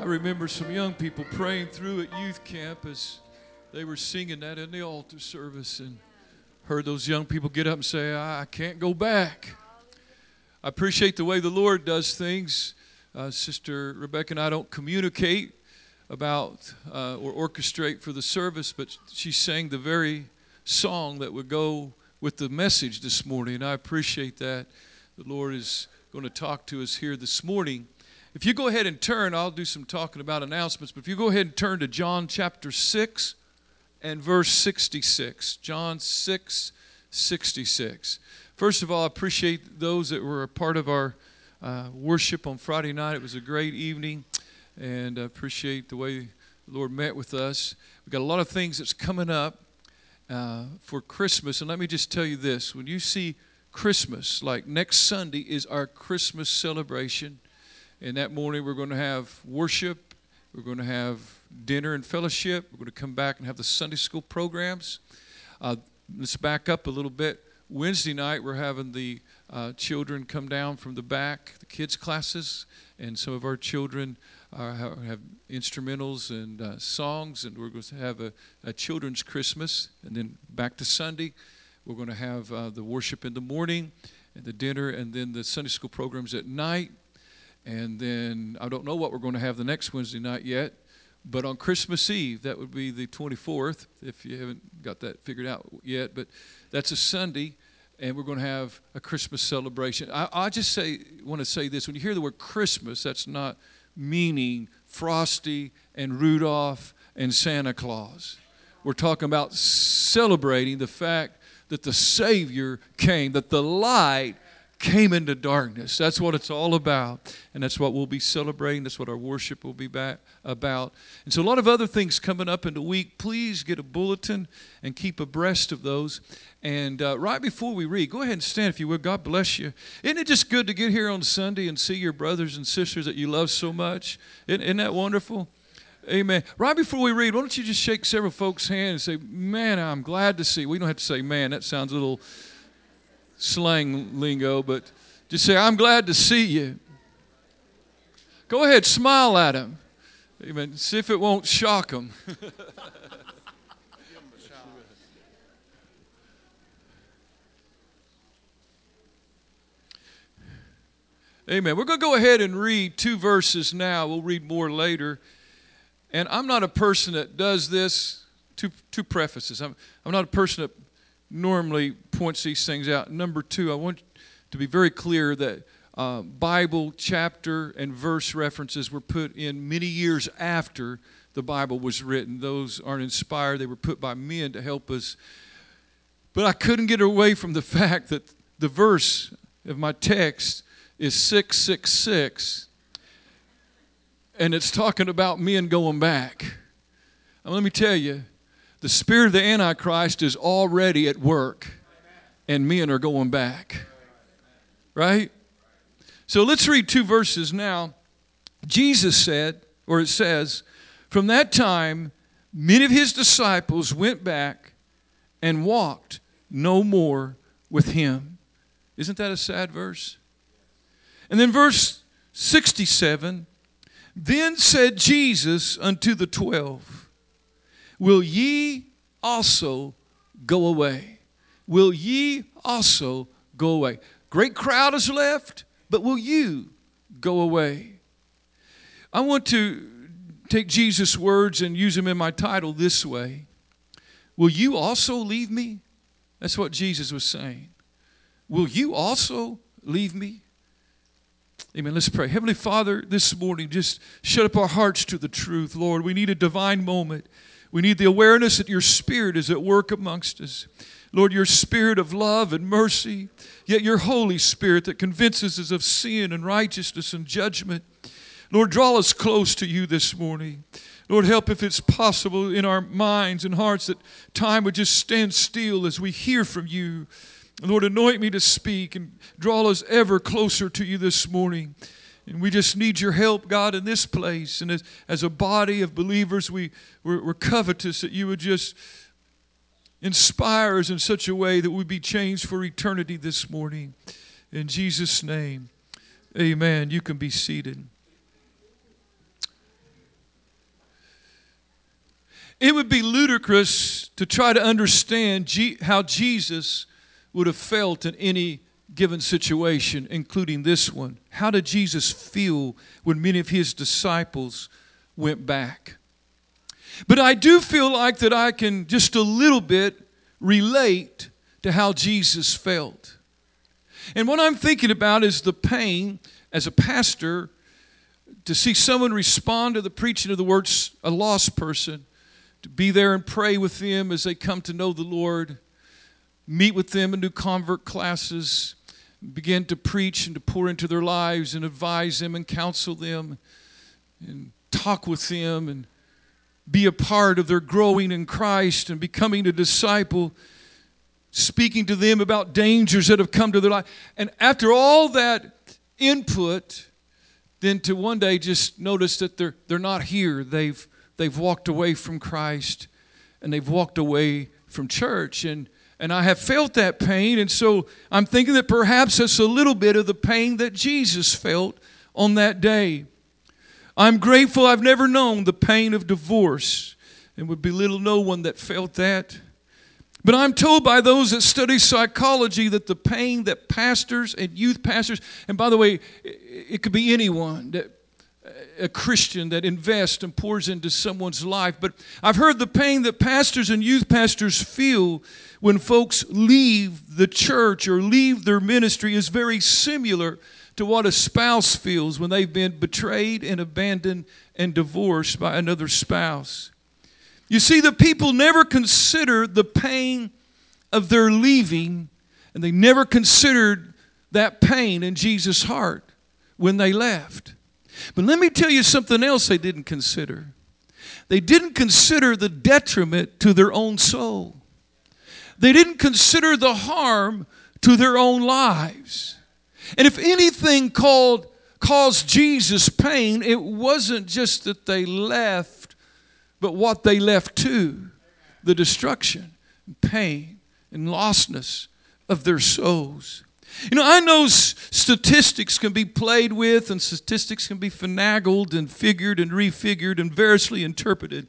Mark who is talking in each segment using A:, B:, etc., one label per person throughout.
A: remember some young people praying through at youth camp as they were singing that in the altar service, and heard those young people get up and say, I can't go back. I appreciate the way the Lord does things. Sister Rebecca and I don't communicate about or orchestrate for the service, but she sang the very song that would go with the message this morning, and I appreciate that. The Lord is going to talk to us here this morning. If you go ahead and turn, I'll do some talking about announcements, but if you go ahead and turn to John chapter 6 and verse 66. John 6, 66. First of all, I appreciate those that were a part of our worship on Friday night. It was a great evening, and I appreciate the way the Lord met with us. We've got a lot of things that's coming up for Christmas, and let me just tell you this. When you see Christmas, like next Sunday is our Christmas celebration. And that morning we're going to have worship, we're going to have dinner and fellowship, we're going to come back and have the Sunday school programs. Let's back up a little bit. Wednesday night we're having the children come down from the back, the kids' classes, and some of our children have instrumentals and songs, and we're going to have a children's Christmas. And then back to Sunday, we're going to have the worship in the morning and the dinner, and then the Sunday school programs at night. And then I don't know what we're going to have the next Wednesday night yet, but on Christmas Eve, that would be the 24th, if you haven't got that figured out yet, but that's a Sunday, and we're going to have a Christmas celebration. I just want to say this. When you hear the word Christmas, that's not meaning Frosty and Rudolph and Santa Claus. We're talking about celebrating the fact that the Savior came, that the light came into darkness. That's what it's all about, and that's what we'll be celebrating. That's what our worship will be about. And so a lot of other things coming up in the week. Please get a bulletin and keep abreast of those. And right before we read, go ahead and stand if you would. God bless you. Isn't it just good to get here on Sunday and see your brothers and sisters that you love so much? Isn't that wonderful? Amen. Right before we read, why don't you just shake several folks' hands and say, man, I'm glad to see. We don't have to say man. That sounds a little slang lingo, but just say, I'm glad to see you. Go ahead, smile at them. Amen. See if it won't shock them. Amen. We're going to go ahead and read 2 verses now. We'll read more later. And I'm not a person that does this. Two prefaces. I'm not a person that normally points these things out. Number 2, I want to be very clear that Bible chapter and verse references were put in many years after the Bible was written. Those aren't inspired. They were put by men to help us. But I couldn't get away from the fact that the verse of my text is 666, and it's talking about men going back. Now, let me tell you, the spirit of the Antichrist is already at work, and men are going back. Right? So let's read 2 verses now. Jesus said, or it says, from that time, many of his disciples went back and walked no more with him. Isn't that a sad verse? And then verse 67, then said Jesus unto the 12, will ye also go away? Will ye also go away? Great crowd is left, but will you go away? I want to take Jesus' words and use them in my title this way. Will you also leave me? That's what Jesus was saying. Will you also leave me? Amen. Let's pray. Heavenly Father, this morning, just shut up our hearts to the truth, Lord. We need a divine moment. We need the awareness that your Spirit is at work amongst us. Lord, your Spirit of love and mercy, yet your Holy Spirit that convinces us of sin and righteousness and judgment. Lord, draw us close to you this morning. Lord, help if it's possible in our minds and hearts that time would just stand still as we hear from you. Lord, anoint me to speak and draw us ever closer to you this morning. And we just need your help, God, in this place. And as a body of believers, we're covetous that you would just inspire us in such a way that we'd be changed for eternity this morning. In Jesus' name, amen. You can be seated. It would be ludicrous to try to understand how Jesus would have felt in any given situation, including this one. How did Jesus feel when many of his disciples went back? But I do feel like that I can just a little bit relate to how Jesus felt. And what I'm thinking about is the pain as a pastor to see someone respond to the preaching of the word, a lost person, to be there and pray with them as they come to know the Lord, meet with them and do convert classes, begin to preach and to pour into their lives and advise them and counsel them and talk with them and be a part of their growing in Christ and becoming a disciple, speaking to them about dangers that have come to their life. And after all that input, then to one day just notice that they're not here. They've walked away from Christ and they've walked away from church. And I have felt that pain. And so I'm thinking that perhaps that's a little bit of the pain that Jesus felt on that day. I'm grateful I've never known the pain of divorce and would belittle no one that felt that. But I'm told by those that study psychology that the pain that pastors and youth pastors, and by the way, it could be anyone, a Christian that invests and pours into someone's life. But I've heard the pain that pastors and youth pastors feel when folks leave the church or leave their ministry is very similar to what a spouse feels when they've been betrayed and abandoned and divorced by another spouse. You see, the people never consider the pain of their leaving, and they never considered that pain in Jesus' heart when they left. But let me tell you something else they didn't consider. They didn't consider the detriment to their own soul. They didn't consider the harm to their own lives. And if anything caused Jesus pain, it wasn't just that they left, but what they left to, the destruction, and pain, and lostness of their souls. You know, I know statistics can be played with and statistics can be finagled and figured and refigured and variously interpreted.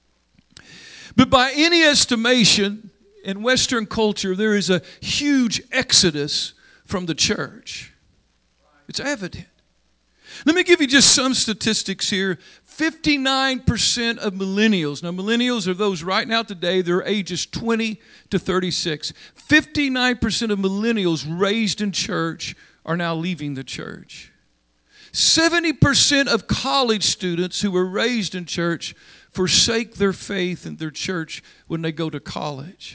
A: But by any estimation, in Western culture, there is a huge exodus from the church. It's evident. Let me give you just some statistics here. 59% of millennials, now millennials are those right now today, their ages 20 to 36. 59% of millennials raised in church are now leaving the church. 70% of college students who were raised in church forsake their faith in their church when they go to college.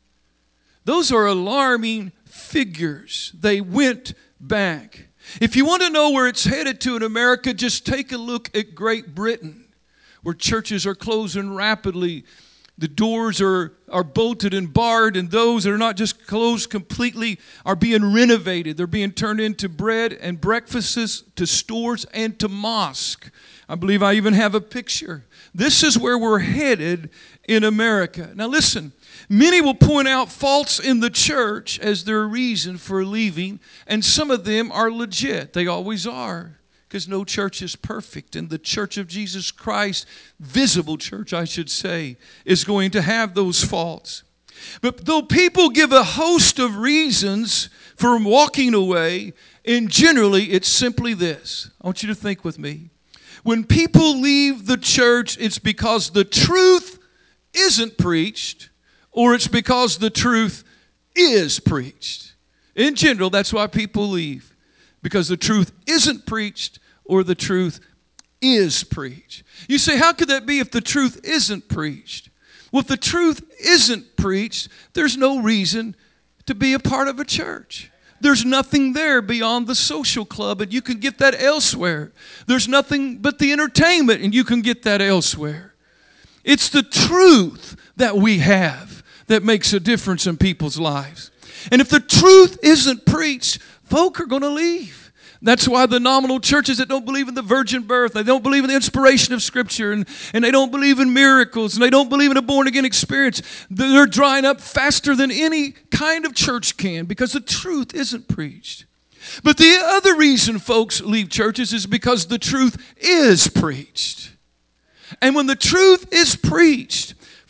A: Those are alarming figures. They went back. If you want to know where it's headed to in America, just take a look at Great Britain, where churches are closing rapidly. The doors are bolted and barred, and those that are not just closed completely are being renovated. They're being turned into bread and breakfasts, to stores, and to mosque. I believe I even have a picture. This is where we're headed in America. Now listen. Many will point out faults in the church as their reason for leaving, and some of them are legit. They always are, because no church is perfect. And the church of Jesus Christ, visible church, I should say, is going to have those faults. But though people give a host of reasons for walking away, and generally it's simply this. I want you to think with me. When people leave the church, it's because the truth isn't preached, or it's because the truth is preached. In general, that's why people leave. Because the truth isn't preached or the truth is preached. You say, how could that be if the truth isn't preached? Well, if the truth isn't preached, there's no reason to be a part of a church. There's nothing there beyond the social club, and you can get that elsewhere. There's nothing but the entertainment, and you can get that elsewhere. It's the truth that we have that makes a difference in people's lives. And if the truth isn't preached, folk are going to leave. That's why the nominal churches that don't believe in the virgin birth, they don't believe in the inspiration of Scripture, and they don't believe in miracles, and they don't believe in a born-again experience, they're drying up faster than any kind of church can because the truth isn't preached. But the other reason folks leave churches is because the truth is preached. And when the truth is preached,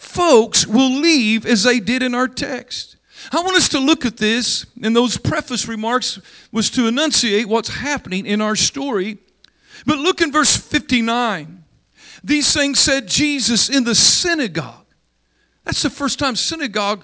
A: folks will leave as they did in our text. I want us to look at this, and those preface remarks was to enunciate what's happening in our story. But look in verse 59. These things said Jesus in the synagogue. That's the first time synagogue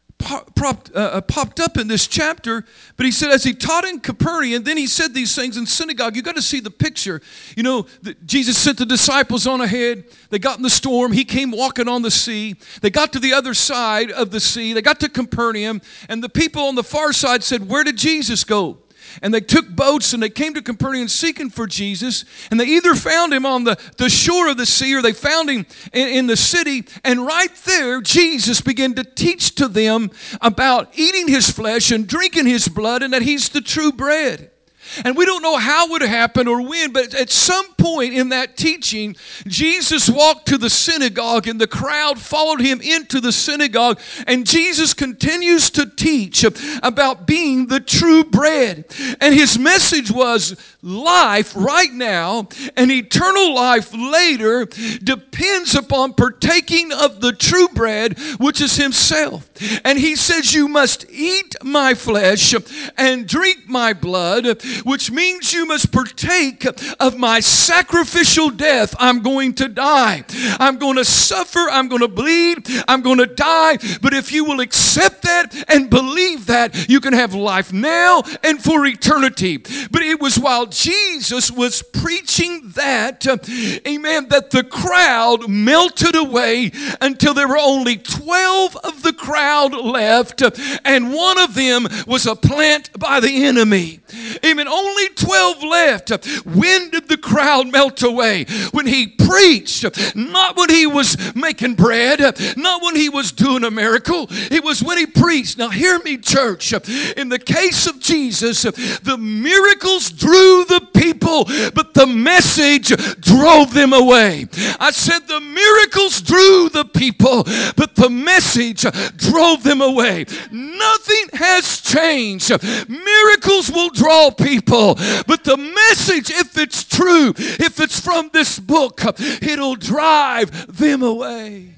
A: popped up in this chapter. But he said as he taught in Capernaum, then he said these things in synagogue. You've got to see the picture. You know, Jesus sent the disciples on ahead. They got in the storm. He came walking on the sea. They got to the other side of the sea. They got to Capernaum. And the people on the far side said, where did Jesus go? And they took boats and they came to Capernaum seeking for Jesus. And they either found him on the shore of the sea or they found him in the city. And right there, Jesus began to teach to them about eating his flesh and drinking his blood and that he's the true bread. And we don't know how it would happen or when, but at some point in that teaching, Jesus walked to the synagogue and the crowd followed him into the synagogue. And Jesus continues to teach about being the true bread. And his message was life right now and eternal life later depends upon partaking of the true bread, which is himself. And he says, you must eat my flesh and drink my blood, which means you must partake of my sacrificial death. I'm going to die. I'm going to suffer. I'm going to bleed. I'm going to die. But if you will accept that and believe that, you can have life now and for eternity. But it was while Jesus was preaching that, amen, that the crowd melted away until there were only 12 of the crowd left, and one of them was a plant by the enemy. Amen. Only 12 left. When did the crowd melt away? When he preached, not when he was making bread, not when he was doing a miracle. It was when he preached. Now hear me, church. In the case of Jesus, the miracles drew the people, but the message drove them away. I said the miracles drew the people, but the message drove them away. Nothing has changed. Miracles will draw people, but the message, if it's true, if it's from this book, it'll drive them away.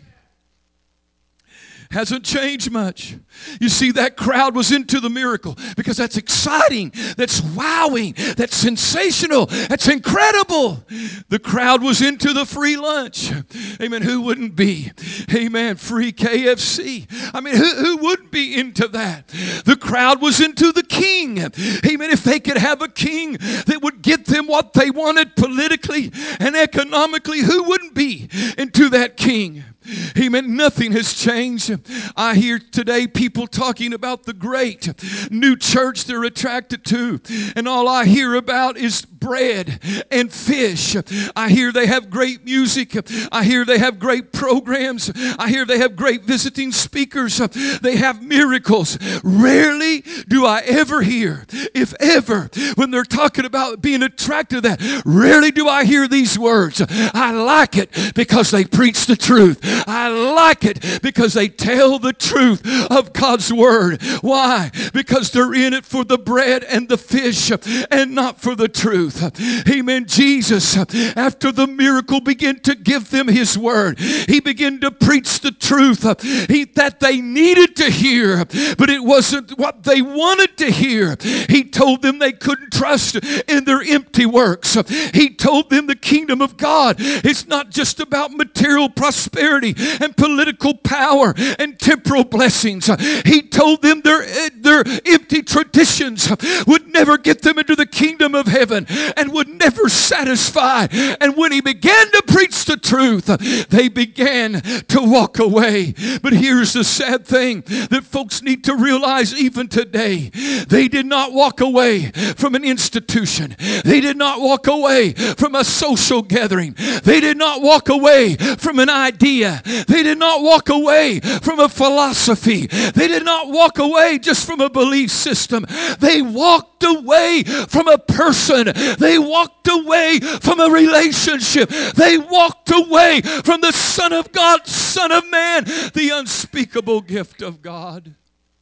A: Hasn't changed much. You see, that crowd was into the miracle because that's exciting, that's wowing, that's sensational, that's incredible. The crowd was into the free lunch. Amen. Who wouldn't be? Amen. Free KFC. I mean, who wouldn't be into that? The crowd was into the king. Amen. If they could have a king that would get them what they wanted politically and economically, who wouldn't be into that king? Amen. Nothing has changed. I hear today people talking about the great new church they're attracted to, and all I hear about is bread and fish. I hear they have great music. I hear they have great programs. I hear they have great visiting speakers. They have miracles. Rarely do I ever hear, if ever, when they're talking about being attracted to that, rarely do I hear these words. I like it because they preach the truth. I like it because they tell the truth of God's word. Why? Because they're in it for the bread and the fish and not for the truth. Amen. Jesus, after the miracle, began to give them his word. He began to preach the truth that they needed to hear, but it wasn't what they wanted to hear. He told them they couldn't trust in their empty works. He told them the kingdom of God is not just about material prosperity and political power and temporal blessings. He told them their empty traditions would never get them into the kingdom of heaven and would never satisfy. And when he began to preach the truth, they began to walk away. But here's the sad thing that folks need to realize even today. They did not walk away from an institution. They did not walk away from a social gathering. They did not walk away from an idea. They did not walk away from a philosophy. They did not walk away just from a belief system. They walked away from a person. They walked away from a relationship. They walked away from the Son of God, Son of Man, the unspeakable gift of God.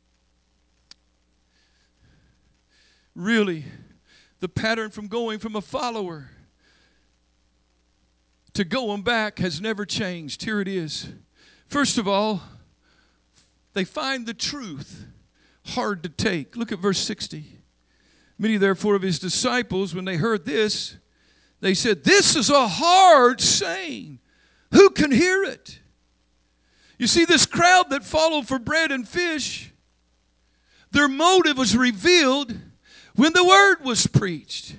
A: Really, the pattern from going from a follower to going back has never changed. Here it is. First of all, they find the truth hard to take. Look at verse 60. Many therefore of his disciples, when they heard this, they said, "This is a hard saying. Who can hear it?" You see, this crowd that followed for bread and fish, their motive was revealed when the word was preached.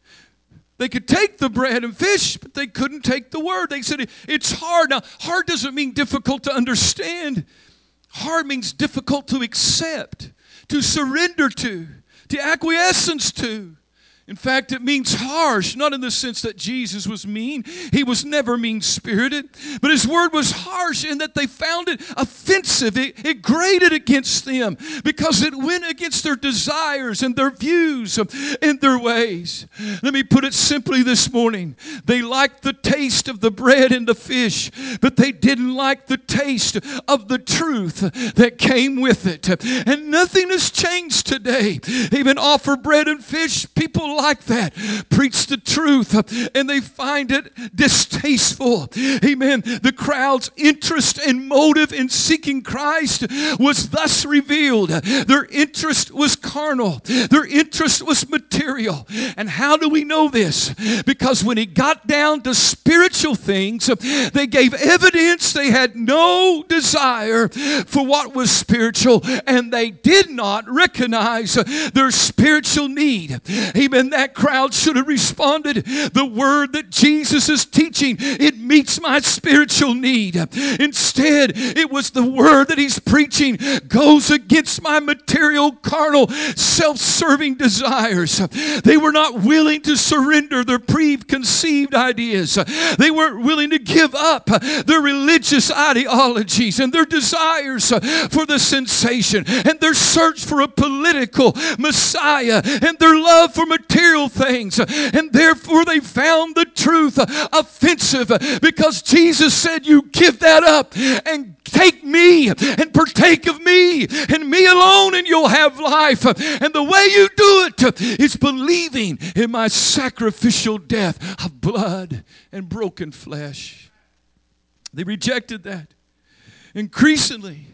A: They could take the bread and fish, but they couldn't take the word. They said, it's hard. Now, hard doesn't mean difficult to understand. Hard means difficult to accept, to surrender to acquiescence to. In fact, it means harsh, not in the sense that Jesus was mean. He was never mean-spirited. But his word was harsh in that they found it offensive. It grated against them because it went against their desires and their views and their ways. Let me put it simply this morning. They liked the taste of the bread and the fish, but they didn't like the taste of the truth that came with it. And nothing has changed today. Even offer bread and fish, people like that preach the truth and they find it distasteful. Amen. The crowd's interest and motive in seeking Christ was thus revealed. Their interest was carnal. Their interest was material. And how do we know this? Because when it got down to spiritual things, they gave evidence they had no desire for what was spiritual, and they did not recognize their spiritual need. Amen. That crowd should have responded, the word that Jesus is teaching, it meets my spiritual need. Instead, it was the word that he's preaching goes against my material, carnal, self-serving desires. They were not willing to surrender their preconceived ideas. They weren't willing to give up their religious ideologies and their desires for the sensation and their search for a political Messiah and their love for material things. And therefore they found the truth offensive because Jesus said, you give that up and take me and partake of me and me alone and you'll have life. And the way you do it is believing in my sacrificial death of blood and broken flesh. They rejected that. Increasingly,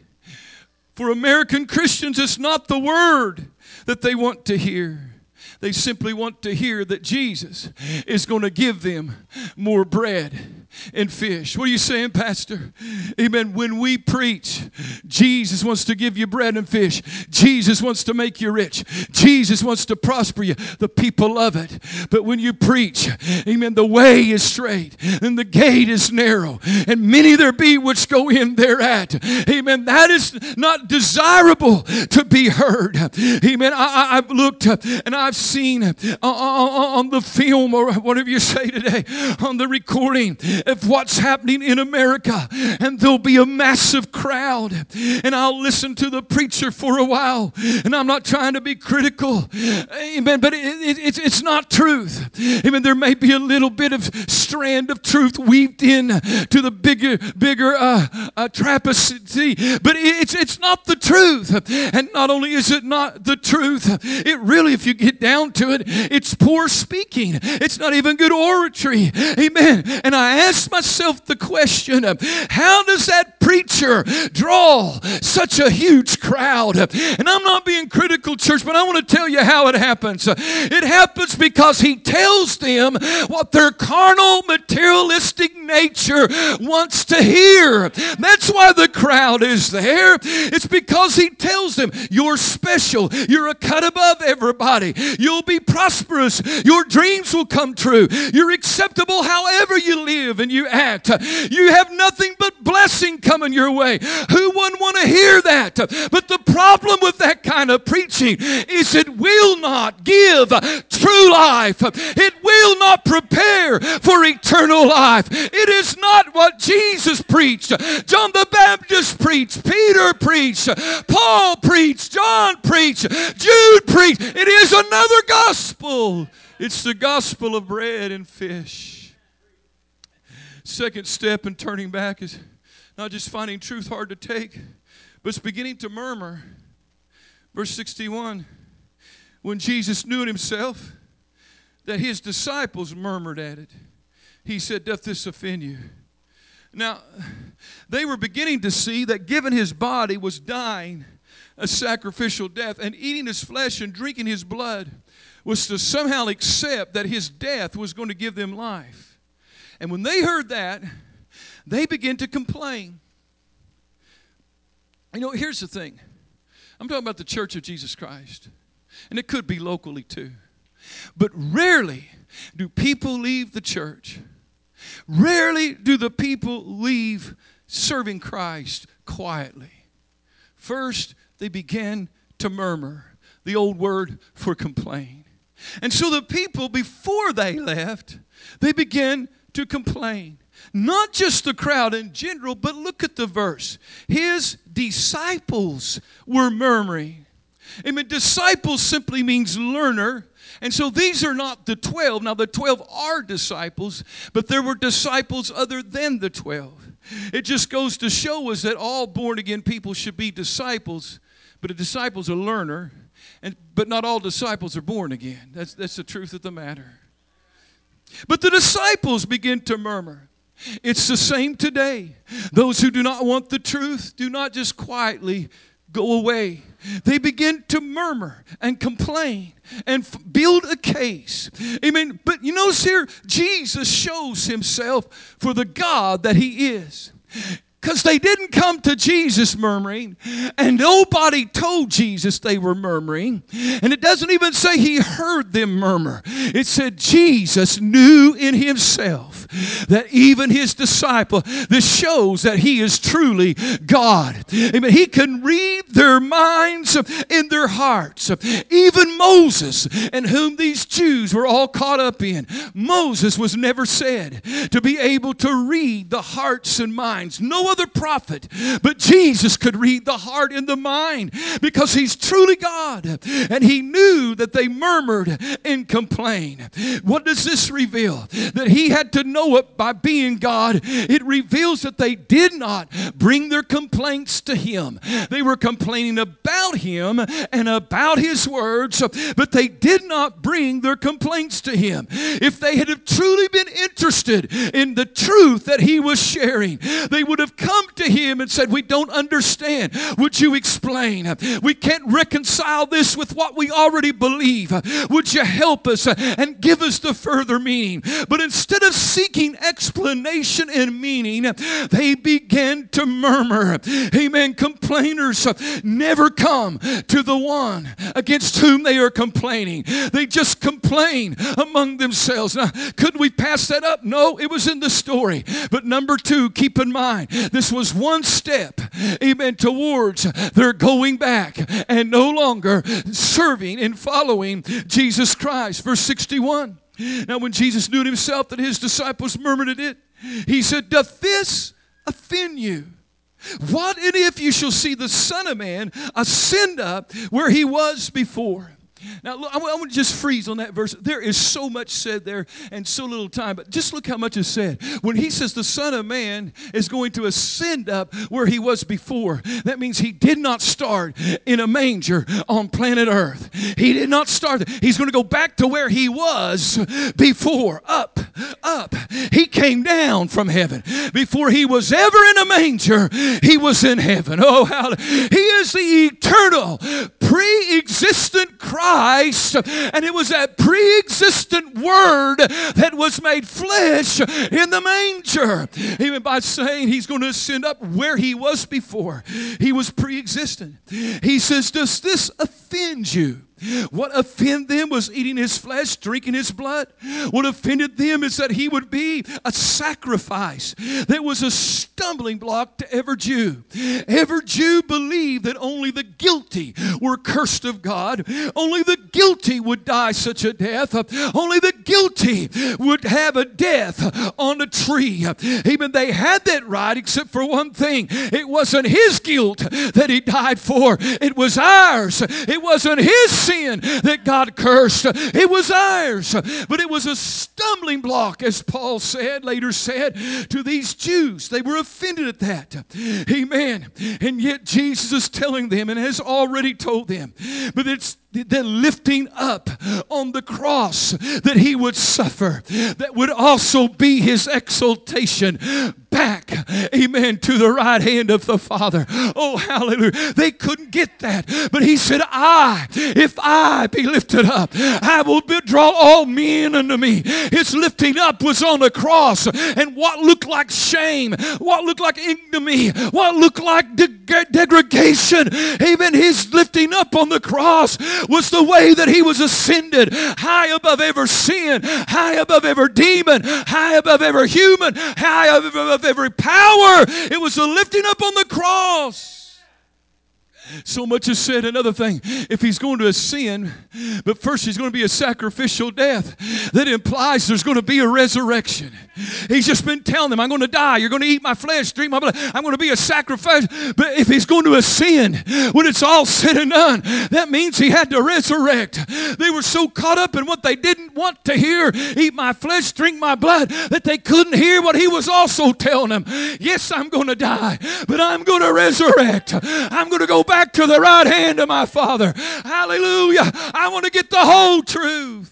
A: for American Christians, it's not the word that they want to hear. They simply want to hear that Jesus is going to give them more bread and fish. What are you saying, Pastor? Amen. When we preach, Jesus wants to give you bread and fish. Jesus wants to make you rich. Jesus wants to prosper you. The people love it. But when you preach, amen, the way is straight and the gate is narrow, and many there be which go in thereat. Amen. That is not desirable to be heard. Amen. I've looked and I've seen on the film, or whatever you say today, on the recording of what's happening in America, and there'll be a massive crowd, and I'll listen to the preacher for a while, and I'm not trying to be critical, amen, but it's not truth. Amen. There may be a little bit of strand of truth weaved in to the bigger trapesty, but it's not the truth. And not only is it not the truth, it really, if you get down to it, it's poor speaking. It's not even good oratory. Amen. And I asked myself the question, how does that preacher draw such a huge crowd? And I'm not being critical, church, but I want to tell you how it happens. It happens because he tells them what their carnal, materialistic nature wants to hear. That's why the crowd is there. It's because he tells them, you're special. You're a cut above everybody. You'll be prosperous. Your dreams will come true. You're acceptable however you live and you act. You have nothing but blessing coming your way. Who wouldn't want to hear that? But the problem with that kind of preaching is it will not give true life. It will not prepare for eternal life. It is not what Jesus preached. John the Baptist preached. Peter preached. Paul preached. John preached. Jude preached. It is another gospel. It's the gospel of bread and fish. Second step in turning back is not just finding truth hard to take, but it's beginning to murmur. Verse 61, when Jesus knew in himself that his disciples murmured at it, he said, doth this offend you? Now, they were beginning to see that given his body was dying a sacrificial death, and eating his flesh and drinking his blood was to somehow accept that his death was going to give them life. And when they heard that, they began to complain. You know, here's the thing. I'm talking about the Church of Jesus Christ. And it could be locally too. But rarely do people leave the church. Rarely do the people leave serving Christ quietly. First, they began to murmur, the old word for complain. And so the people, before they left, they began to complain. Not just the crowd in general, but look at the verse. His disciples were murmuring. I mean, disciples simply means learner. And so these are not the 12. Now, the 12 are disciples, but there were disciples other than the 12. It just goes to show us that all born-again people should be disciples, but a disciple's a learner, but not all disciples are born again. That's the truth of the matter. But the disciples begin to murmur. It's the same today. Those who do not want the truth do not just quietly go away. They begin to murmur and complain and build a case. Amen. But you notice here, Jesus shows himself for the God that he is. Because they didn't come to Jesus murmuring, and nobody told Jesus they were murmuring. And it doesn't even say he heard them murmur. It said Jesus knew in himself that even his disciple, this shows that he is truly God. Amen. He can read their minds in their hearts. Even Moses, in whom these Jews were all caught up in, Moses was never said to be able to read the hearts and minds. No other prophet, but Jesus could read the heart and the mind because he's truly God. And he knew that they murmured and complained. What does this reveal? That he had to know it by being God. It reveals that they did not bring their complaints to him. They were complaining about him and about his words, but they did not bring their complaints to him. If they had truly been interested in the truth that he was sharing, they would have come to him and said, we don't understand. Would you explain? We can't reconcile this with what we already believe. Would you help us and give us the further meaning? But instead of seeking explanation and meaning, they began to murmur. Amen. Complainers never come to the one against whom they are complaining. They just complain among themselves. Now, could we pass that up? No, it was in the story. But number two, keep in mind, this was one step, amen, towards their going back and no longer serving and following Jesus Christ. Verse 61. Now, when Jesus knew in himself that his disciples murmured at it, he said, doth this offend you? What and if you shall see the Son of Man ascend up where he was before? Now, look, I want to just freeze on that verse. There is so much said there and so little time, but just look how much is said. When he says the Son of Man is going to ascend up where he was before, that means he did not start in a manger on planet Earth. He did not start. He's going to go back to where he was before, up. He came down from heaven. Before he was ever in a manger, he was in heaven. Oh, hallelujah. He is the eternal, pre-existent Christ. And it was that pre-existent word that was made flesh in the manger. Even by saying he's going to ascend up where he was before. He was pre-existent. He says, does this offend you? What offended them was eating his flesh, drinking his blood. What offended them is that he would be a sacrifice that was a stumbling block to every Jew. Every Jew believed that only the guilty were cursed of God. Only the guilty would die such a death. Only the guilty would have a death on a tree. Even they had that right except for one thing. It wasn't his guilt that he died for. It was ours. It wasn't his sin that God cursed. It was ours. But it was a stumbling block, as Paul later said, to these Jews. They were offended at that. Amen. And yet Jesus is telling them and has already told them. But it's the lifting up on the cross that he would suffer, that would also be his exaltation back, amen, to the right hand of the Father. Oh, hallelujah. They couldn't get that. But he said, if I be lifted up, I will draw all men unto me. His lifting up was on the cross. And what looked like shame, what looked like ignominy, what looked like degradation, amen, his lifting up on the cross was the way that he was ascended high above every sin, high above every demon, high above every human, high above every power. It was the lifting up on the cross. So much is said. Another thing, if he's going to ascend, but first he's going to be a sacrificial death, that implies there's going to be a resurrection. He's just been telling them, I'm going to die. You're going to eat my flesh, drink my blood. I'm going to be a sacrifice. But if he's going to ascend, when it's all said and done, that means he had to resurrect. They were so caught up in what they didn't want to hear, eat my flesh, drink my blood, that they couldn't hear what he was also telling them. Yes, I'm going to die, but I'm going to resurrect. I'm going to go back to the right hand of my Father. Hallelujah. I want to get the whole truth.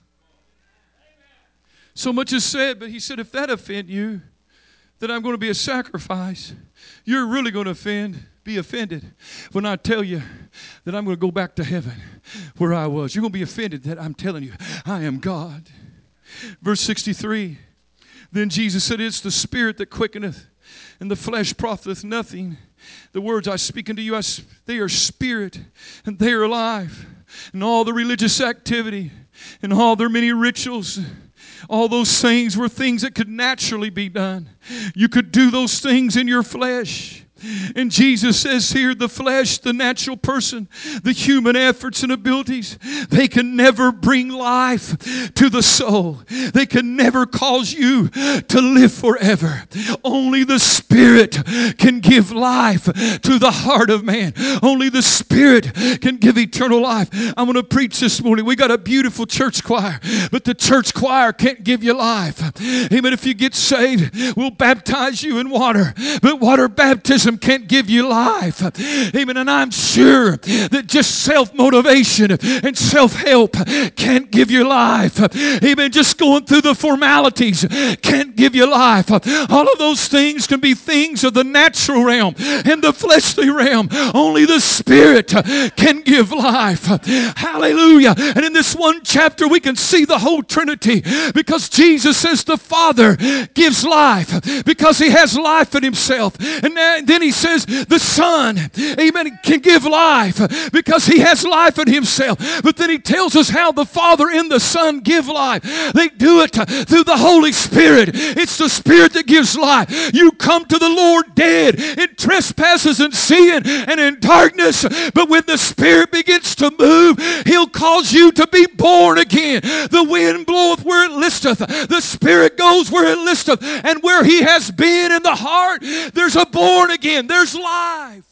A: So much is said, but he said, if that offend you, that I'm going to be a sacrifice, you're really going to be offended when I tell you that I'm going to go back to heaven where I was. You're going to be offended that I'm telling you I am God. Verse 63, then Jesus said, it's the Spirit that quickeneth, and the flesh profiteth nothing. The words I speak unto you, they are spirit, and they are life. And all the religious activity, and all their many rituals, all those things were things that could naturally be done. You could do those things in your flesh. And Jesus says here, the flesh, the natural person, the human efforts and abilities, they can never bring life to the soul. They can never cause you to live forever. Only the Spirit can give life to the heart of man. Only the Spirit can give eternal life. I'm going to preach this morning. We got a beautiful church choir, but the church choir can't give you life. Amen. If you get saved, we'll baptize you in water, but water baptism can't give you life. Amen. And I'm sure that just self-motivation and self-help can't give you life. Amen. Just going through the formalities can't give you life. All of those things can be things of the natural realm and the fleshly realm. Only the Spirit can give life. Hallelujah. And in this one chapter we can see the whole Trinity, because Jesus says the Father gives life because he has life in himself. And then he says the Son, amen, can give life because he has life in himself. But then he tells us how the Father and the Son give life. They do it through the Holy Spirit. It's the Spirit that gives life. You come to the Lord dead in trespasses and sin and in darkness, but when the Spirit begins to move, he'll cause you to be born again. The wind bloweth where it listeth. The Spirit goes where it listeth. And where he has been in the heart, there's a born again. There's life.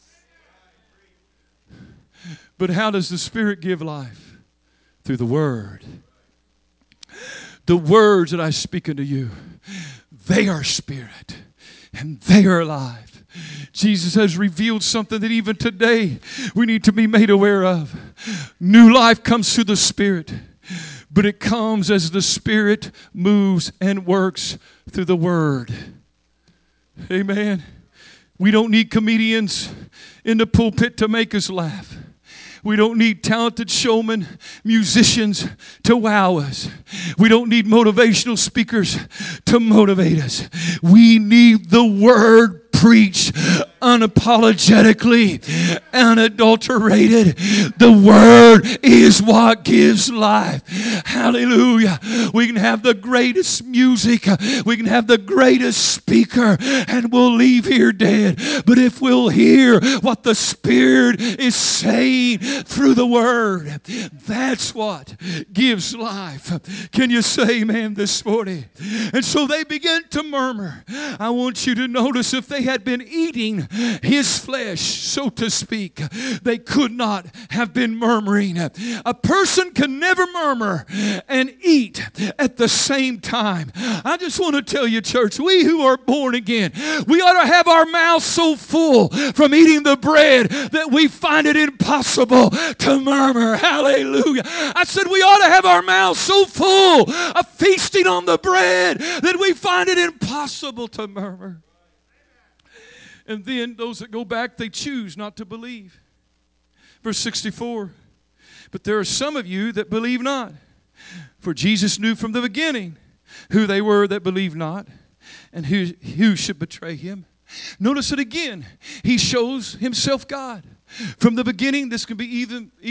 A: But how does the Spirit give life? Through the Word. The words that I speak unto you, they are spirit and they are life. Jesus has revealed something that even today we need to be made aware of. New life comes through the Spirit, but it comes as the Spirit moves and works through the Word. Amen. We don't need comedians in the pulpit to make us laugh. We don't need talented showmen, musicians to wow us. We don't need motivational speakers to motivate us. We need the Word preached unapologetically, unadulterated. The Word is what gives life. Hallelujah. We can have the greatest music. We can have the greatest speaker, and we'll leave here dead. But if we'll hear what the Spirit is saying through the Word, that's what gives life. Can you say amen this morning? And so they began to murmur. I want you to notice, if they had been eating his flesh, so to speak, they could not have been murmuring. A person can never murmur and eat at the same time. I just want to tell you, church, we who are born again, we ought to have our mouths so full from eating the bread that we find it impossible to murmur. Hallelujah. I said we ought to have our mouths so full of feasting on the bread that we find it impossible to murmur. And then those that go back, they choose not to believe. Verse 64, but there are some of you that believe not. For Jesus knew from the beginning who they were that believed not, and who should betray him. Notice it again. He shows himself God. From the beginning, this can be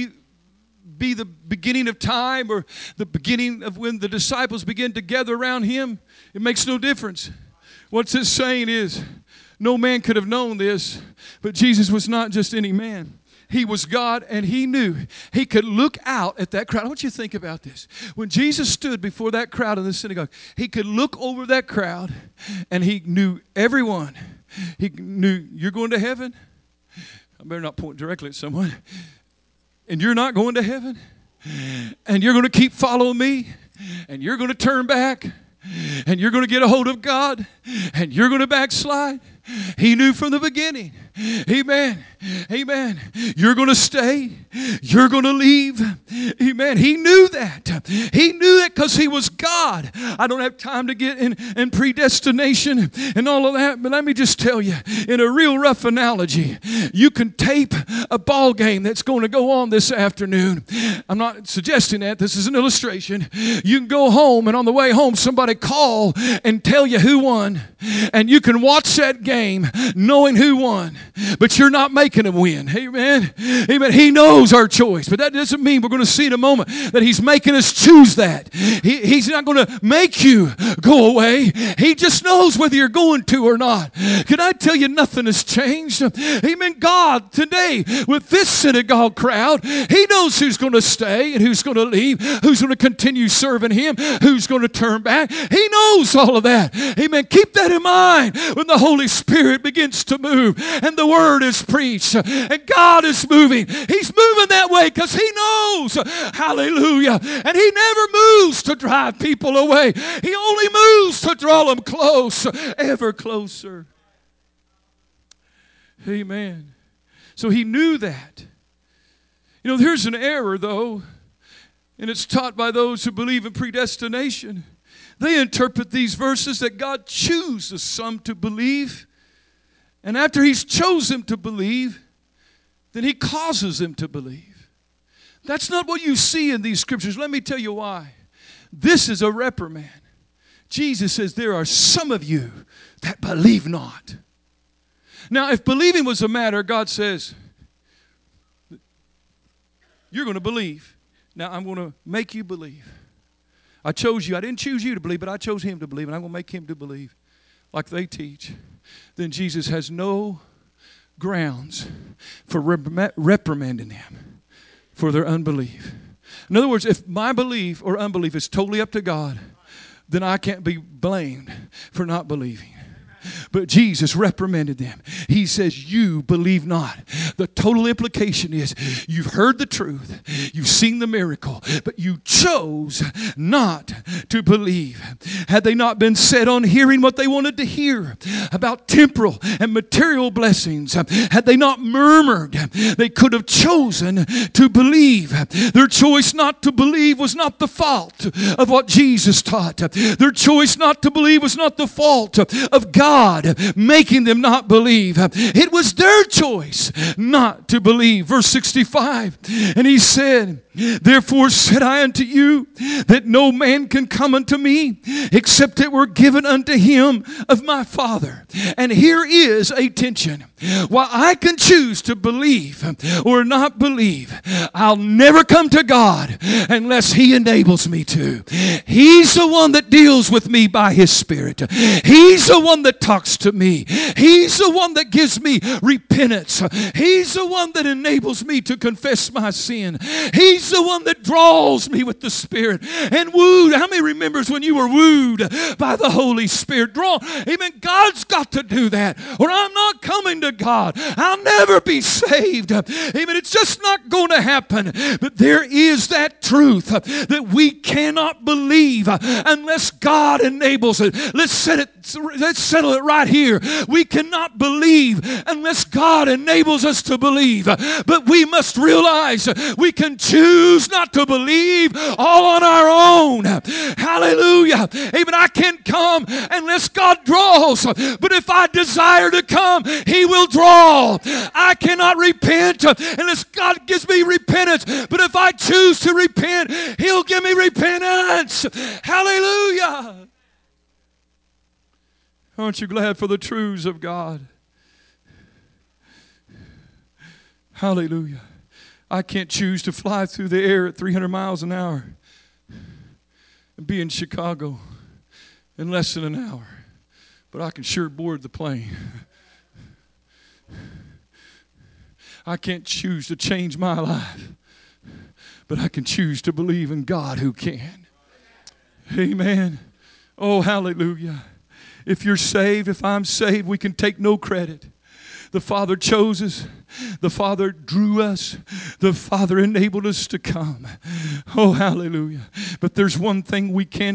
A: the beginning of time or the beginning of when the disciples begin to gather around him. It makes no difference. What's it saying is, no man could have known this, but Jesus was not just any man. He was God, and he knew he could look out at that crowd. I want you to think about this. When Jesus stood before that crowd in the synagogue, he could look over that crowd, and he knew everyone. He knew, you're going to heaven? I better not point directly at someone. And you're not going to heaven? And you're going to keep following me? And you're going to turn back? And you're going to get a hold of God? And you're going to backslide? He knew from the beginning. Amen. Amen. You're going to stay. You're going to leave. Amen. He knew that. He knew that because he was God. I don't have time to get in predestination and all of that, but let me just tell you, in a real rough analogy, you can tape a ball game that's going to go on this afternoon. I'm not suggesting that. This is an illustration. You can go home, and on the way home, somebody call and tell you who won, and you can watch that game knowing who won, but you're not making him win. Amen. Amen. He knows our choice, but that doesn't mean we're going to see in a moment that he's making us choose that. He's not going to make you go away. He just knows whether you're going to or not. Can I tell you, nothing has changed? Amen. God today with this synagogue crowd, he knows who's going to stay and who's going to leave, who's going to continue serving him, who's going to turn back. He knows all of that. Amen. Keep that in mind when the Holy Spirit begins to move and the word is preached and God is moving. He's moving that way because he knows. Hallelujah. And he never moves to drive people away. He only moves to draw them close, ever closer. Amen. So he knew that. You know, there's an error though, and it's taught by those who believe in predestination. They interpret these verses that God chooses some to believe, and after he's chosen them to believe, then he causes them to believe. That's not what you see in these scriptures. Let me tell you why. This is a reprimand. Jesus says, there are some of you that believe not. Now, if believing was a matter, God says, you're going to believe. Now, I'm going to make you believe. I chose you. I didn't choose you to believe, but I chose him to believe, and I'm going to make him to believe like they teach. Then Jesus has no grounds for reprimanding them for their unbelief. In other words, if my belief or unbelief is totally up to God, then I can't be blamed for not believing. But Jesus reprimanded them. He says, you believe not. The total implication is you've heard the truth, you've seen the miracle, but you chose not to believe. Had they not been set on hearing what they wanted to hear about temporal and material blessings, had they not murmured, they could have chosen to believe. Their choice not to believe was not the fault of what Jesus taught. Their choice not to believe was not the fault of God making them not believe. It was their choice not to believe. Verse 65, and he said, therefore said I unto you that no man can come unto me except it were given unto him of my Father. And here is a tension. While I can choose to believe or not believe, I'll never come to God unless he enables me to. He's the one that deals with me by his Spirit. He's the one that that talks to me. He's the one that gives me repentance. He's the one that enables me to confess my sin. He's the one that draws me with the Spirit and wooed. How many remembers when you were wooed by the Holy Spirit? Amen. God's got to do that, or I'm not coming to God. I'll never be saved. Amen. It's just not going to happen. But there is that truth that we cannot believe unless God enables it. Let's settle it right here. We cannot believe unless God enables us to believe. But we must realize we can choose not to believe all on our own. Hallelujah. Amen. I can't come unless God draws. But if I desire to come, He will draw. I cannot repent unless God gives me repentance. But if I choose to repent, He'll give me repentance. Hallelujah. Aren't you glad for the truths of God? Hallelujah. I can't choose to fly through the air at 300 miles an hour and be in Chicago in less than an hour. But I can sure board the plane. I can't choose to change my life, but I can choose to believe in God who can. Amen. Oh, hallelujah. If you're saved, if I'm saved, we can take no credit. The Father chose us. The Father drew us. The Father enabled us to come. Oh, hallelujah. But there's one thing we can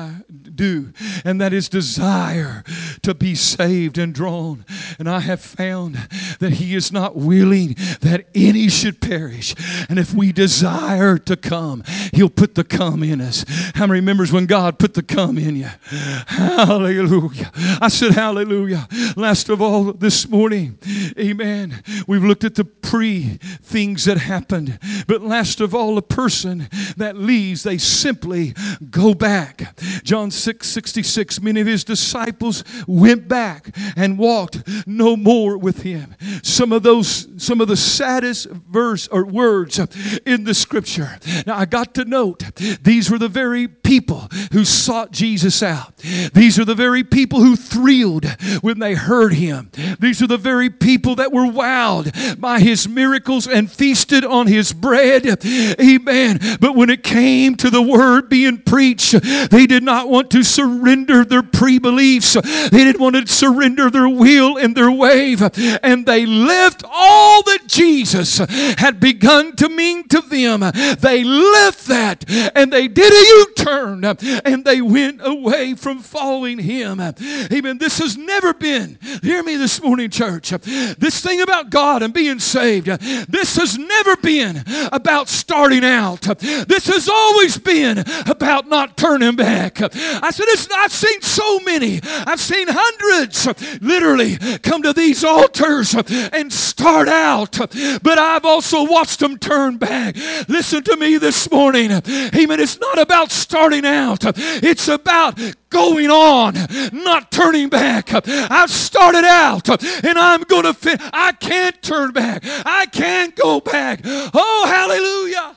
A: do, and that is desire to be saved and drawn. And I have found that He is not willing that any should perish. And if we desire to come, He'll put the come in us. How many remembers when God put the come in you? Hallelujah. I said hallelujah. Last of all this morning, amen, we've looked at the things that happened. But last of all, a person that leaves, they simply go back. John 6:66, many of His disciples went back and walked no more with Him. Some of the saddest verse or words in the Scripture. Now I got to note, these were the very people who sought Jesus out. These are the very people who thrilled when they heard Him. These are the very people that were wowed by His miracles and feasted on His bread. Amen. But when it came to the word being preached, they did not want to surrender their pre-beliefs. They didn't want to surrender their will and their way. And they left all that Jesus had begun to mean to them. They left that and they did a U-turn and they went away from following Him. Amen. This has never been, hear me this morning, church, this thing about God and being saved, this has never been about starting out. This has always been about not turning back. I said, I've seen so many. I've seen hundreds literally come to these altars and start out, but I've also watched them turn back. Listen to me this morning. Amen. It's not about starting out. It's about going on, not turning back. I've started out and I'm going to finish. I can't turn back. I can't go back. Oh, hallelujah.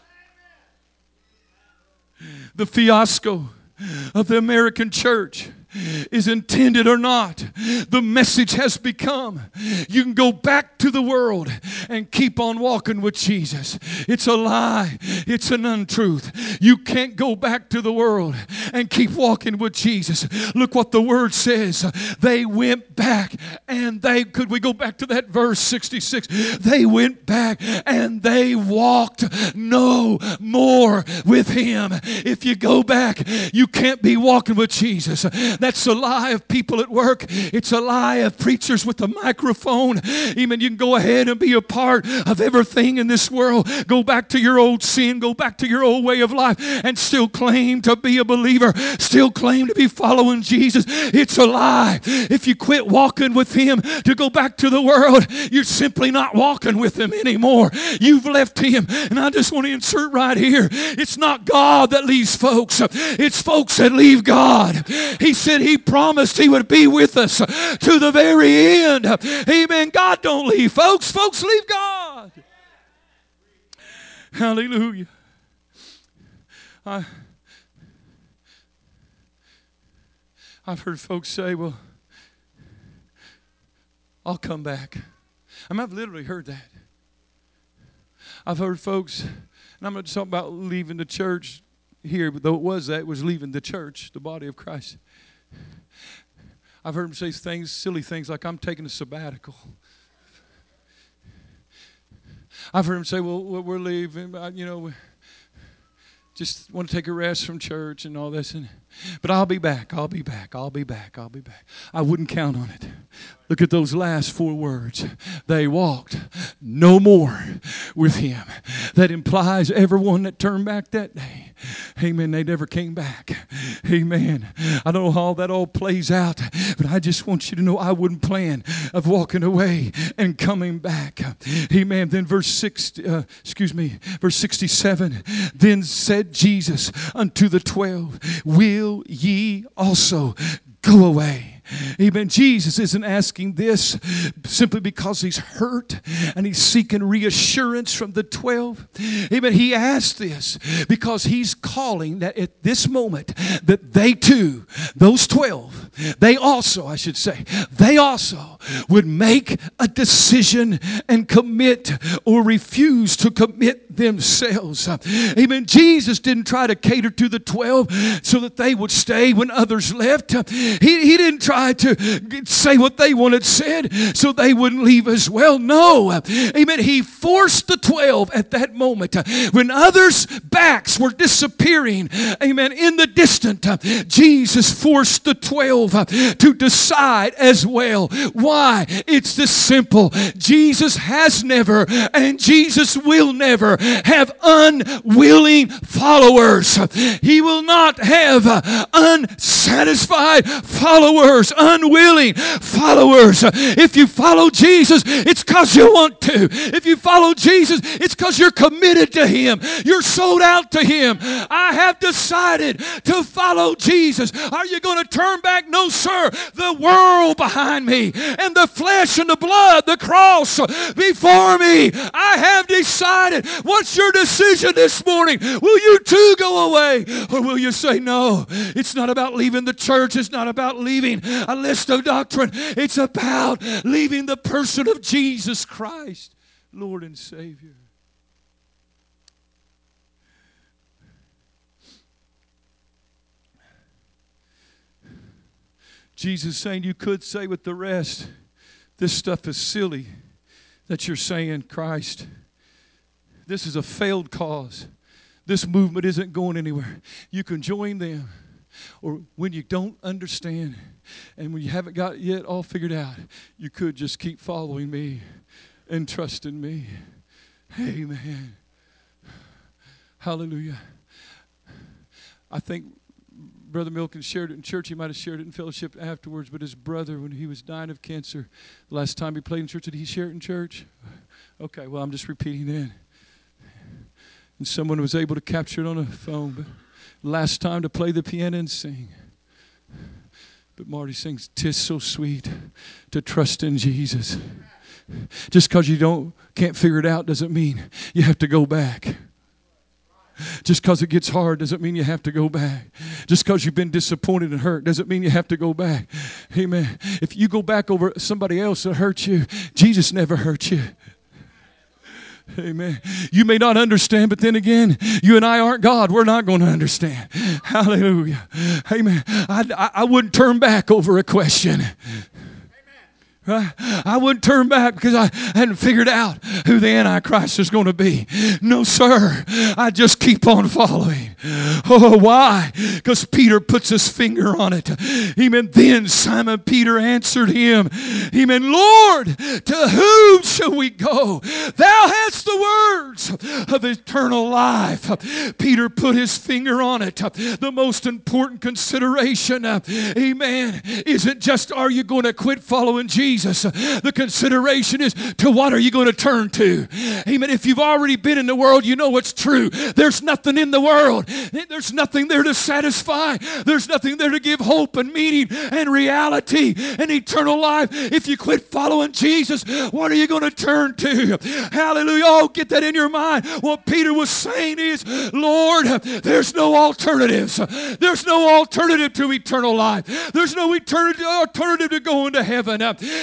A: The fiasco of the American church is intended or not, the message has become, you can go back to the world and keep on walking with Jesus. It's a lie. It's an untruth. You can't go back to the world and keep walking with Jesus. Look what the word says. They went back and could we go back to that verse 66? They went back and they walked no more with Him. If you go back, you can't be walking with Jesus. That's a lie of people at work. It's a lie of preachers with a microphone. Even you can go ahead and be a part of everything in this world. Go back to your old sin. Go back to your old way of life and still claim to be a believer. Still claim to be following Jesus. It's a lie. If you quit walking with Him to go back to the world, you're simply not walking with Him anymore. You've left Him. And I just want to insert right here. It's not God that leaves folks. It's folks that leave God. He said He promised He would be with us to the very end. Amen. God don't leave folks. Folks leave God. Hallelujah. I've heard folks say, well, I'll come back. I mean, I've literally heard that. I've heard folks, and I'm not talking about leaving the church here, but though it was leaving the church, the body of Christ. I've heard them say things, silly things like, I'm taking a sabbatical. I've heard them say, well, we're leaving, just want to take a rest from church and all this. But I'll be back. I wouldn't count on it. Look at those last 4 words. They walked no more with him. That implies everyone that turned back that day. Amen. They never came back. Amen. I don't know how that all plays out, but I just want you to know I wouldn't plan of walking away and coming back. Amen. Then verse 67. Then said Jesus unto the 12, will ye also go away? Amen. Jesus isn't asking this simply because he's hurt and he's seeking reassurance from the 12. Amen. He asked this because he's calling that at this moment that they too, those 12, they also would make a decision and commit or refuse to commit themselves. Amen. Jesus didn't try to cater to the 12 so that they would stay when others left. He didn't try to say what they wanted said so they wouldn't leave as well. No. Amen. He forced the 12 at that moment when others' backs were disappearing. Amen. In the distance, Jesus forced the 12 to decide as well. Why? It's this simple. Jesus has never and Jesus will never have unwilling followers. He will not have unsatisfied followers, unwilling followers. If you follow Jesus, it's because you want to. If you follow Jesus, it's because you're committed to him. You're sold out to him. I have decided to follow Jesus. Are you going to turn back? No, sir. The world behind me and the flesh and the blood, the cross before me. I have decided. What's your decision this morning? Will you too go away? Or will you say, no, it's not about leaving the church. It's not about leaving a list of doctrine. It's about leaving the person of Jesus Christ, Lord and Savior. Jesus saying, you could say with the rest, this stuff is silly that you're saying, Christ. This is a failed cause. This movement isn't going anywhere. You can join them. Or when you don't understand and when you haven't got it yet all figured out, you could just keep following me and trust in me. Amen. Hallelujah. I think Brother Milken shared it in church. He might have shared it in fellowship afterwards, but his brother, when he was dying of cancer, the last time he played in church, did he share it in church? Okay, well, I'm just repeating that. And someone was able to capture it on a phone, but last time to play the piano and sing. But Marty sings, 'tis so sweet to trust in Jesus. Just because you can't figure it out doesn't mean you have to go back. Just because it gets hard doesn't mean you have to go back. Just because you've been disappointed and hurt doesn't mean you have to go back. Amen. If you go back over somebody else that hurt you, Jesus never hurt you. Amen. You may not understand, but then again, you and I aren't God. We're not going to understand. Hallelujah. Amen. I wouldn't turn back over a question. I wouldn't turn back because I hadn't figured out who the Antichrist is going to be. No, sir. I just keep on following. Oh, why? Because Peter puts his finger on it. Amen. Then Simon Peter answered him. Amen. Lord, to whom shall we go? Thou hast the words of eternal life. Peter put his finger on it. The most important consideration, amen, isn't just are you going to quit following Jesus? The consideration is to what are you going to turn to? Amen. If you've already been in the world, you know what's true. There's nothing in the world. There's nothing there to satisfy. There's nothing there to give hope and meaning and reality and eternal life. If you quit following Jesus, what are you going to turn to? Hallelujah. Oh, get that in your mind. What Peter was saying is, Lord, there's no alternatives. There's no alternative to eternal life. There's no alternative to going to heaven.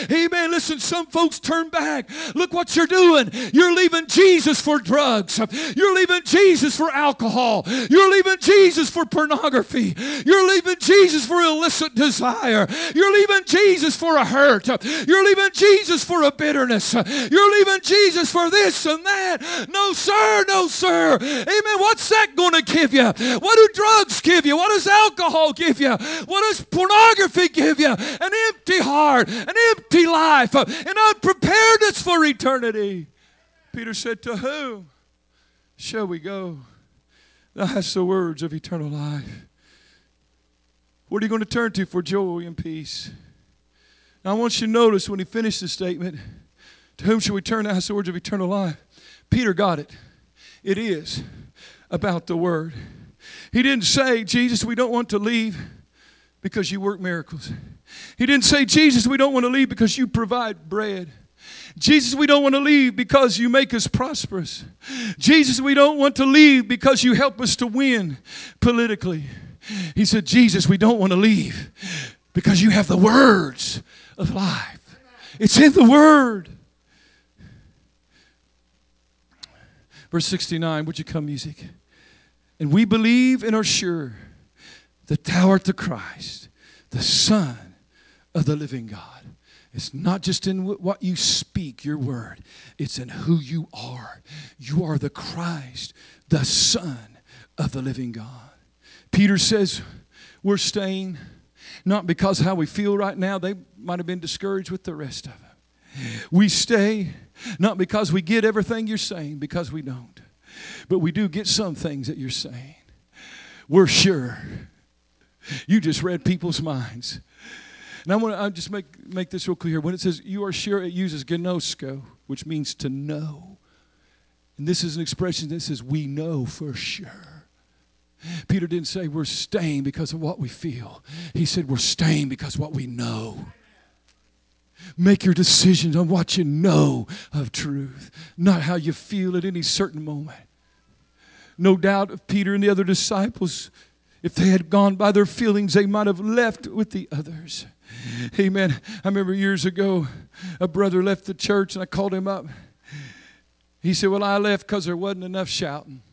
A: Amen. Listen, some folks turn back. Look what you're doing. You're leaving Jesus for drugs. You're leaving Jesus for alcohol. You're leaving Jesus for pornography. You're leaving Jesus for illicit desire. You're leaving Jesus for a hurt. You're leaving Jesus for a bitterness. You're leaving Jesus for this and that. No, sir. No, sir. Amen. What's that going to give you? What do drugs give you? What does alcohol give you? What does pornography give you? An empty heart, an empty life, an unpreparedness for eternity. Peter said, to whom shall we go? Thou hast the words of eternal life. What are you going to turn to for joy and peace? Now I want you to notice when he finished the statement, to whom shall we turn? Thou hast the words of eternal life. Peter got it. It is about the word. He didn't say, Jesus, we don't want to leave because you work miracles. He didn't say, Jesus, we don't want to leave because you provide bread. Jesus, we don't want to leave because you make us prosperous. Jesus, we don't want to leave because you help us to win politically. He said, Jesus, we don't want to leave because you have the words of life. It's in the word. Verse 69, would you come, music? And we believe and are sure that thou art the Christ, the Son of the living God. It's not just in what you speak, your word. It's in who you are. You are the Christ, the Son of the living God. Peter says we're staying not because of how we feel right now. They might have been discouraged with the rest of them. We stay not because we get everything you're saying, because we don't. But we do get some things that you're saying. We're sure. You just read people's minds. And I want to just make this real clear. When it says you are sure, it uses gnosko, which means to know. And this is an expression that says we know for sure. Peter didn't say we're staying because of what we feel. He said we're staying because of what we know. Make your decisions on what you know of truth, not how you feel at any certain moment. No doubt if Peter and the other disciples, if they had gone by their feelings, they might have left with the others. Amen. I remember years ago, a brother left the church and I called him up. He said, well, I left because there wasn't enough shouting.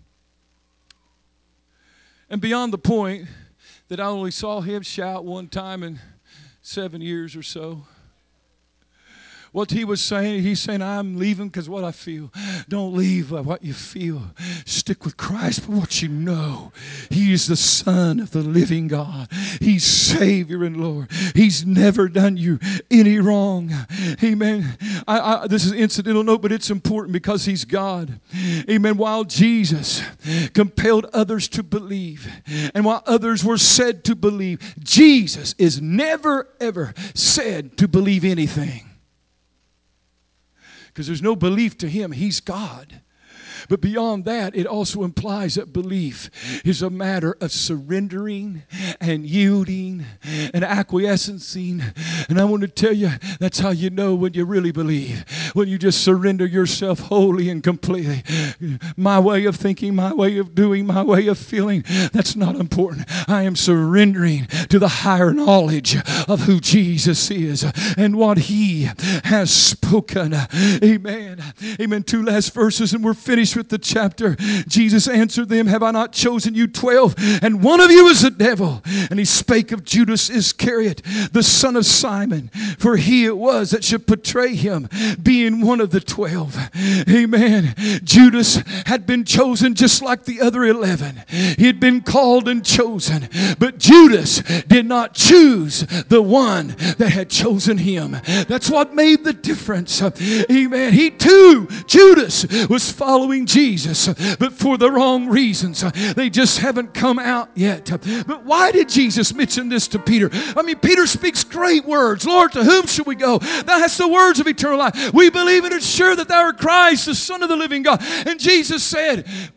A: And beyond the point that I only saw him shout one time in 7 years or so. What he was saying, he's saying, I'm leaving because what I feel. Don't leave by what you feel. Stick with Christ by what you know. He is the Son of the living God. He's Savior and Lord. He's never done you any wrong. Amen. This is an incidental note, but it's important because He's God. Amen. While Jesus compelled others to believe, and while others were said to believe, Jesus is never, ever said to believe anything. Because there's no belief to Him. He's God. But beyond that, it also implies that belief is a matter of surrendering and yielding and acquiescing. And I want to tell you, that's how you know when you really believe. When you just surrender yourself wholly and completely. My way of thinking, my way of doing, my way of feeling, that's not important. I am surrendering to the higher knowledge of who Jesus is and what He has spoken. Amen. Amen. 2 last verses and we're finished with the chapter. Jesus answered them, have I not chosen you 12? And one of you is a devil. And He spake of Judas Iscariot, the son of Simon, for he it was that should betray Him, being one of the 12. Amen. Judas had been chosen just like the other 11. He had been called and chosen. But Judas did not choose the one that had chosen him. That's what made the difference. Amen. He too, Judas, was following Jesus, but for the wrong reasons. They just haven't come out yet. But why did Jesus mention this to Peter? I mean, Peter speaks great words. Lord, to whom shall we go? Thou hast the words of eternal life. We believe and are sure that thou art Christ, the Son of the living God. And Jesus said,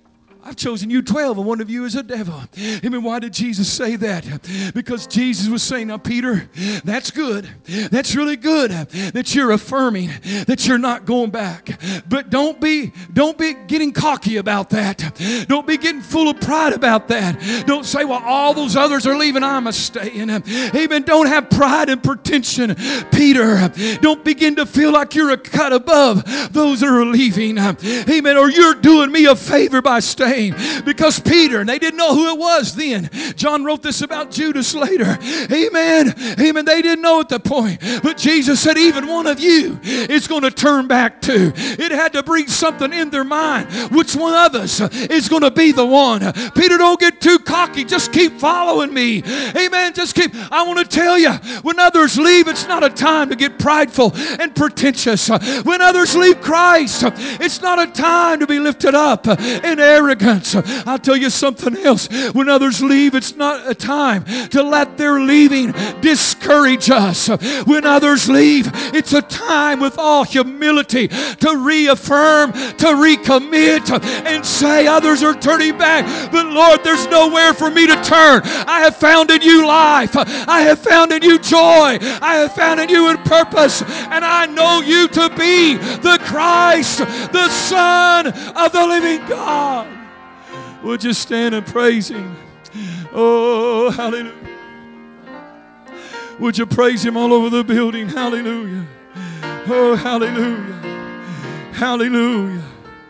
A: I've chosen you 12 and one of you is a devil. Amen. Why did Jesus say that? Because Jesus was saying, now Peter, that's good. That's really good that you're affirming that you're not going back. But don't be getting cocky about that. Don't be getting full of pride about that. Don't say, well, all those others are leaving, I'm a staying. Amen. Don't have pride and pretension, Peter. Don't begin to feel like you're a cut above those that are leaving. Amen. Or you're doing me a favor by staying. Because Peter, and they didn't know who it was then. John wrote this about Judas later. Amen. Amen. They didn't know at the point. But Jesus said, even one of you is going to turn back too. It had to bring something in their mind. Which one of us is going to be the one? Peter, don't get too cocky. Just keep following me. Amen. Just keep. I want to tell you, when others leave, it's not a time to get prideful and pretentious. When others leave Christ, it's not a time to be lifted up in arrogance. I'll tell you something else. When others leave, it's not a time to let their leaving discourage us. When others leave, it's a time with all humility to reaffirm, to recommit, and say others are turning back. But Lord, there's nowhere for me to turn. I have found in you life. I have found in you joy. I have found in you in purpose. And I know you to be the Christ, the Son of the living God. Would you stand and praise Him? Oh, hallelujah. Would you praise Him all over the building? Hallelujah. Oh, hallelujah. Hallelujah.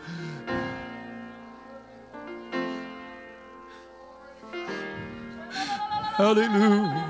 A: Hallelujah.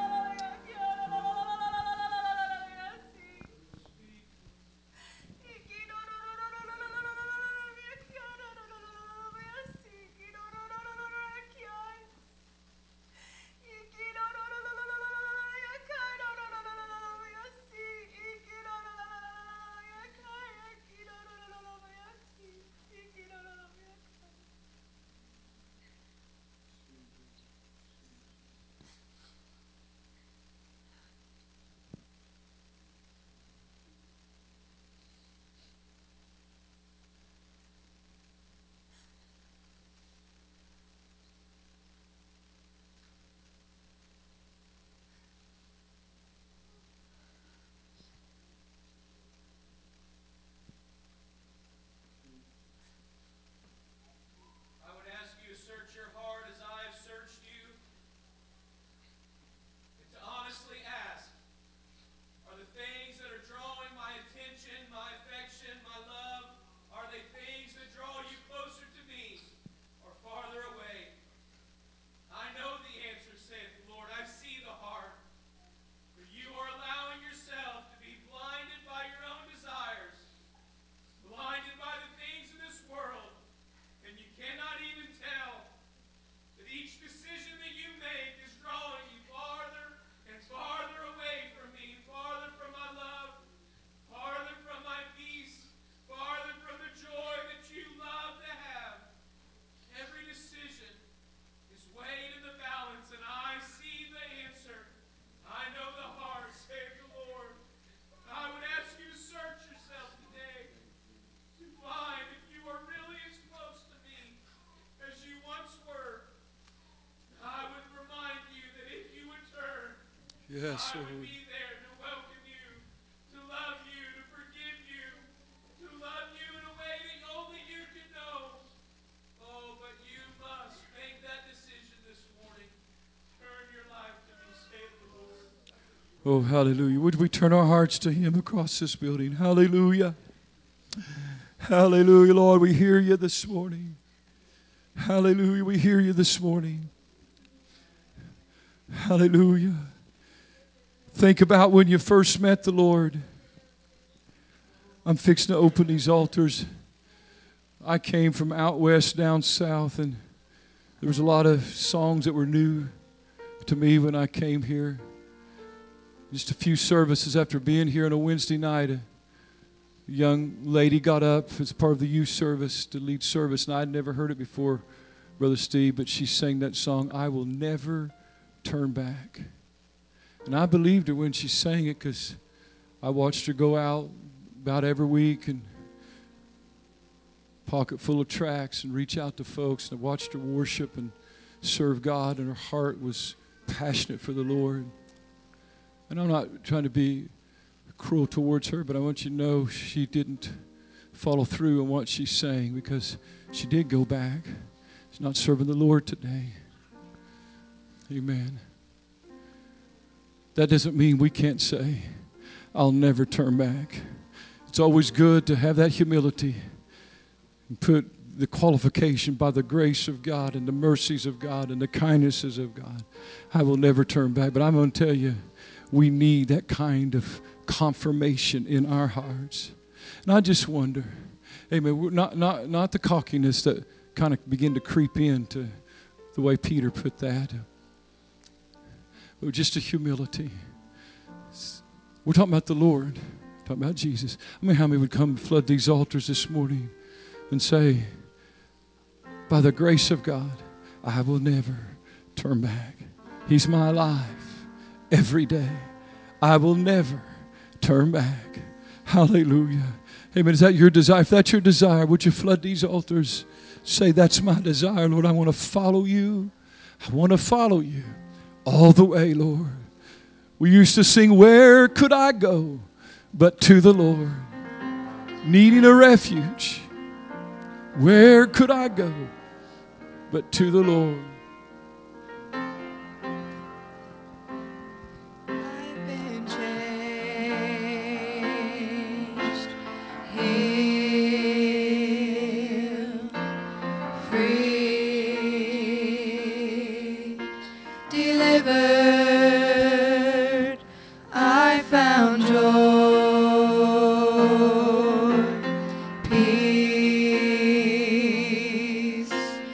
A: Yes, Lord. I would be there to welcome you, to love you, to forgive you, to love you in a way that only you can know. Oh, but you must make that decision this morning. Turn your life to me, saith the Lord. Oh, hallelujah. Would we turn our hearts to Him across this building? Hallelujah. Hallelujah, Lord. We hear you this morning. Hallelujah. We hear you this morning. Hallelujah. Think about when you first met the Lord. I'm fixing to open these altars. I came from out west down south, and there was a lot of songs that were new to me when I came here. Just a few services after being here on a Wednesday night, a young lady got up as part of the youth service to lead service, and I'd never heard it before, Brother Steve, but she sang that song, I Will Never Turn Back. And I believed her when she sang it because I watched her go out about every week and pocket full of tracts and reach out to folks. And I watched her worship and serve God, and her heart was passionate for the Lord. And I'm not trying to be cruel towards her, but I want you to know she didn't follow through on what she's saying, because she did go back. She's not serving the Lord today. Amen. That doesn't mean we can't say, I'll never turn back. It's always good to have that humility and put the qualification by the grace of God and the mercies of God and the kindnesses of God. I will never turn back. But I'm going to tell you, we need that kind of confirmation in our hearts. And I just wonder, amen, not the cockiness that kind of begin to creep into the way Peter put that, but just a humility. We're talking about the Lord, talking about Jesus. I mean, how many would come and flood these altars this morning and say, by the grace of God, I will never turn back. He's my life every day. I will never turn back. Hallelujah. Amen. Is that your desire? If that's your desire, would you flood these altars? Say, that's my desire, Lord. I want to follow you. I want to follow you all the way, Lord. We used to sing, where could I go but to the Lord? Needing a refuge. Where could I go but to the Lord?
B: I've been changed, healed, free, delivered. I found joy, peace,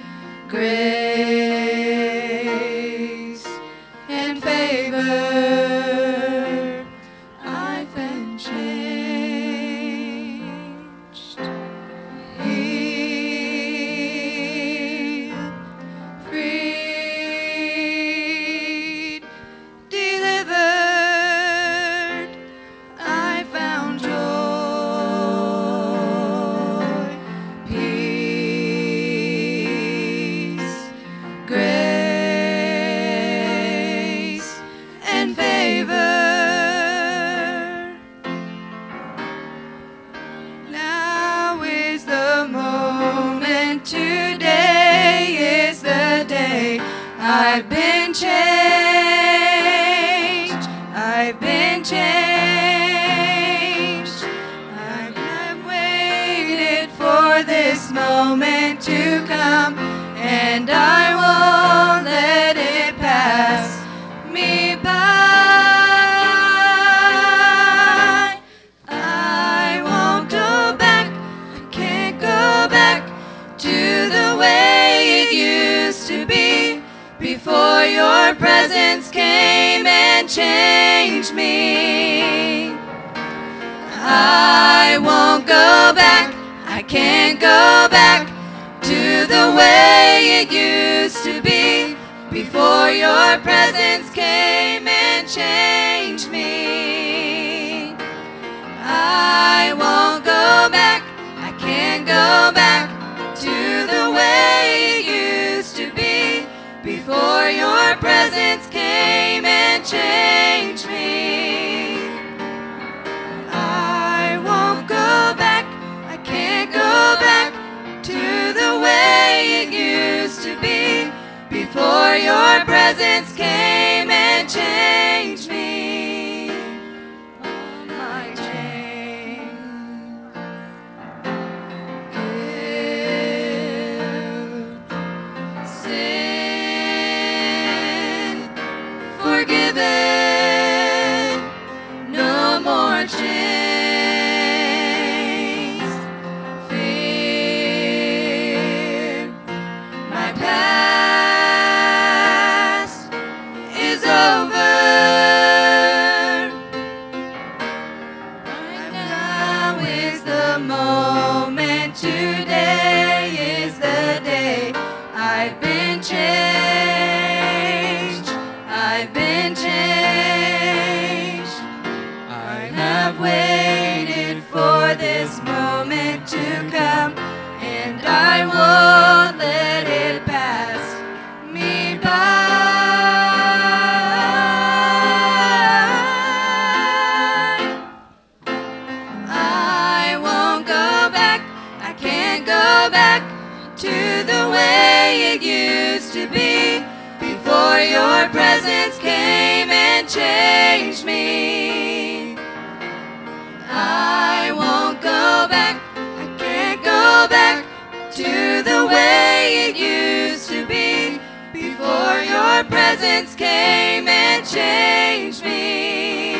B: grace, and favor. I've been changed, healed, freed, delivered. I found joy, peace, grace, and favor. Now is the moment, today is the day. I've been changed, I've been changed. I've waited for this moment to come, and I won't let it pass me by. I won't go back, I can't go back to the way it used to be before your presence came and changed me. I won't go back, I can't go back to the way it used to be before your presence came and changed me. I won't go back, I can't go back to the way it used to be before your presence came and changed me. I won't go back, I can't go back to the way it used to be before your presence came and changed me. All my chains, guilt, sin, forgiven, no more chains, fear, my past is over. Right now is the moment, today is the day. I've been changed, I've been changed. I have waited for this moment to come, and won't let it pass me by. I won't go back, I can't go back to the way it used to be before your presence came and changed me. I won't go back, I can't go back to the way it used to be before your presence came and changed me.